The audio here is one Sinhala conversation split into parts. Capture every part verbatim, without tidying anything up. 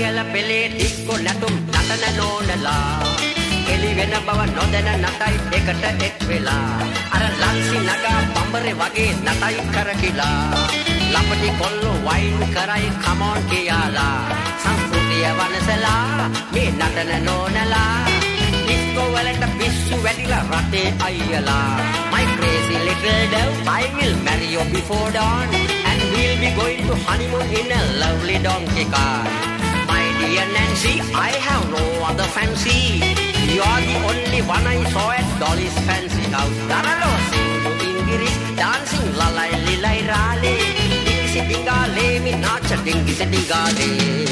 කියලා පෙළේ ඩිස්කෝ නැටුම් නටන නෝනලා එලි වෙන බව නොදැන නටයි එකට එක් වෙලා අර ලන්සි නගා බම්බරේ වගේ නටයි කරකිලා ලපටි කොල්ලෝ වයින් කරයි කමෝන් කියලා සංස්කෘතිය වනසලා මේ නටන නෝනලා ඩිස්කෝ වලට පිස්සු වැටිලා රටේ අයියලා my crazy little dove I will marry you before dawn and we'll be going to honeymoon in a lovely donkey car my dear Nancy I have no other fancy you are the only one I saw at Dolly's fancy house daralo sing to English dancing lalai lilai rale dingsi dingale mi nacha dingsi dingale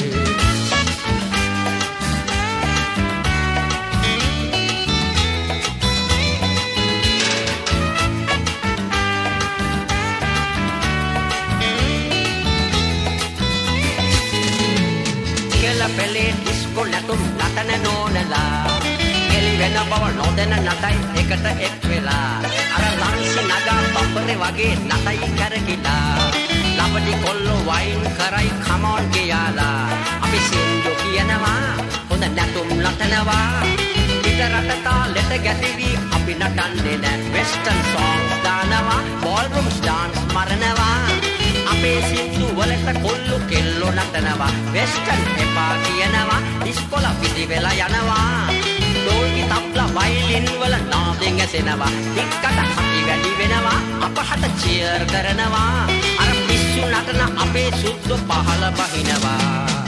පෙළේ ඩිස්කෝ නැටුම් නටන නෝනලා එලි වෙන බව නොදැන නටයි එකට එක් වෙලා අර ලන්සි නගා බම්බරේ වගේ නටයි කරකිලා ලපටි කොල්ලෝ වයින් කරයි කමෝන් කියලා අපි සින්දු කියනවා හොඳ නැටුම් නටනවා ඉතරට තාලෙට ගැතිවි අපි නටන්නේ නෑ වෙස්ටර්න් සොන්ග්ස් දානවා බෝල්රූම්ස් ඩාන්ස් මරනවා අපේ සින්දු වලට කොල්ලෝ කෙල්ලෝ නටනවා වෙස්ටර්න් එපා කියනවා ඉස්කොල පිටි වෙලා යනවා ඩෝල්කි තබ්ලා වයලින් වල නාදෙන් ඇසෙනවා එක්කට අපි වැඩි වෙනවා අපහට චියර් කරනවා අර පිස්සු නටන අපේ සුද්දෝ පහල බහිනවා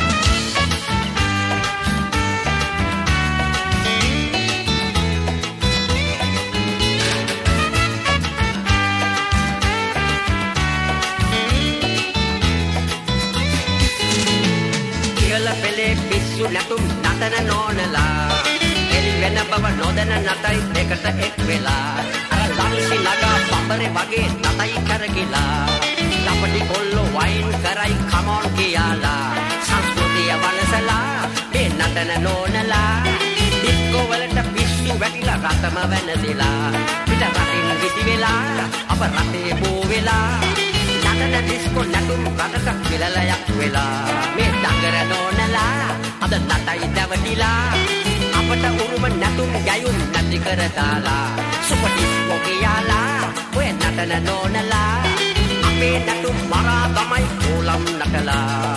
පෙළේ පිස්සු නැටුම් නටන නෝනලා එලි වෙන බව නොදැන නටයි එකට එක් වෙලා අර ලන්සි නගා බම්බරේ වගේ නටයි කරකිලා ලපටි කොල්ලෝ වයින් කරයි කමෝන් කියලා සංස්කෘතිය වනසලා මේ නටන නෝනලා ඩිස්කෝ වලට පිස්සු වැටිලා රටම වෙනසිලා පිට රටින් විසි වෙලා අප රටේ බෝ වෙලා නටන ඩිස්කෝ නැටුම් රටට පිළලයක් වෙලා මේ දඟර නෝනලා අද නටයි දැවටිලා අපට උරුම නැටුම් ගැයුම් නැති කර දාලා සුපර් ඩිස්කෝ කියලා ඔය නටන නෝනලා අපේ නැටුම් මරා තමයි කොලම් නටලා